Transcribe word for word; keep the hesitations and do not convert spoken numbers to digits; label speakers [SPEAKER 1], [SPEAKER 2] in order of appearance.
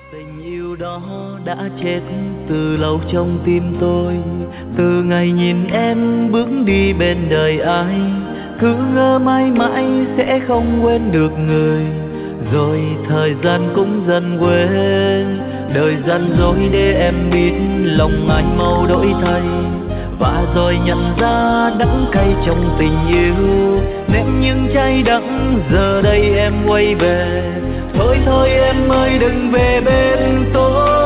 [SPEAKER 1] Tình yêu đó đã chết từ lâu trong tim tôi, từ ngày nhìn em bước đi bên đời ai, cứ ngỡ mãi mãi sẽ không quên được người, rồi thời gian cũng dần quên. Đời gian dối để em biết lòng anh mau đổi thay, và rồi nhận ra đắng cay trong tình yêu, ném những trái đắng giờ đây em quay về. Thôi thôi em ơi đừng về bên tôi,